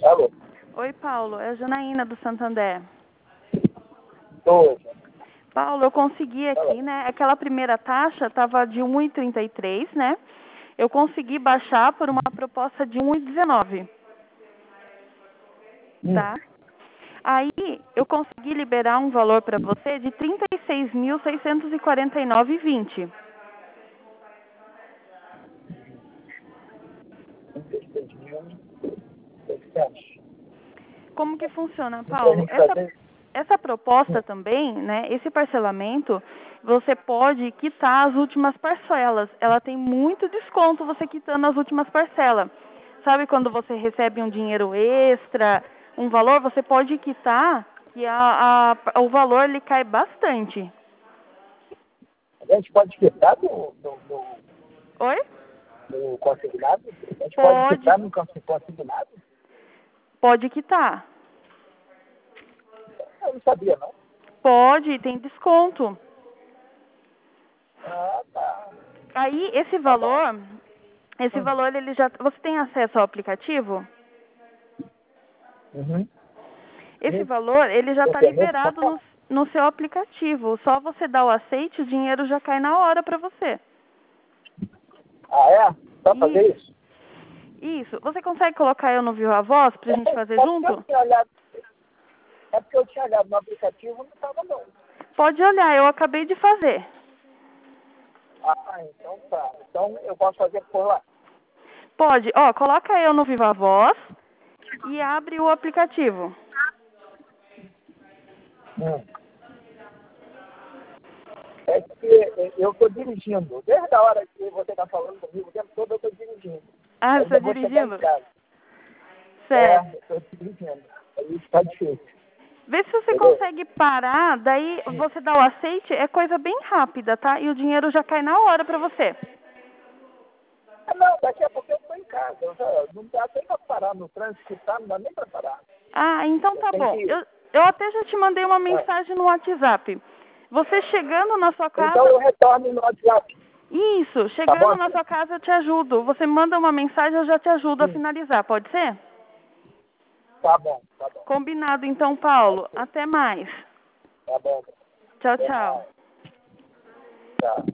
Alô? Oi, Paulo. É a Janaína do Santander. Oi. Paulo, eu consegui aqui, né? Aquela primeira taxa estava de 1,33, né? Eu consegui baixar por uma proposta de 1,19, tá? Aí, eu consegui liberar um valor para você de 36.649,20. Como que funciona, Paulo? Essa proposta também, né? Esse parcelamento, você pode quitar as últimas parcelas. Ela tem muito desconto você quitando as últimas parcelas. Sabe quando você recebe um dinheiro extra, um valor, você pode quitar e o valor ele cai bastante. A gente pode quitar Oi? no consignado? A gente pode Pode, quitar no consignado? pode quitar. Eu não sabia, não. Pode, tem desconto. Ah, tá. Aí esse valor ele já, você tem acesso ao aplicativo? Uhum. Esse valor ele já está Esse é nesse liberado papel? no seu aplicativo. Só você dá o aceite, o dinheiro já cai na hora para você. Ah, é? Só fazer Isso. isso? Isso. Você consegue colocar eu no Viva Voz para a gente fazer junto? É porque eu tinha olhado no aplicativo e não estava, não. Pode olhar, eu acabei de fazer. Ah, então tá. Então eu posso fazer por lá. Pode. Ó, coloca eu no Viva Voz e abre o aplicativo. É que eu estou dirigindo. Desde a hora que você está falando comigo, o tempo todo eu estou dirigindo. Ah, você está Ainda vou chegar em dirigindo? casa. Certo. Eu estou dirigindo. Aí está difícil. Vê se você Entendeu? consegue parar, daí você dá o aceite, é coisa bem rápida, tá? E o dinheiro já cai na hora pra você. Ah, não, daqui a pouco eu estou em casa. Não dá nem para parar no trânsito que tá, não dá nem para parar. Ah, então tá Tem bom. que... Eu até já te mandei uma mensagem no WhatsApp. Você chegando na sua Então casa... eu retorno no WhatsApp. Isso, Tá bom? chegando na sua casa eu te ajudo. Você manda uma mensagem, eu já te ajudo a finalizar, pode ser? Tá bom, tá bom. Combinado então, Paulo. Até mais. Tá bom. Tchau, Até tchau. mais. Tchau.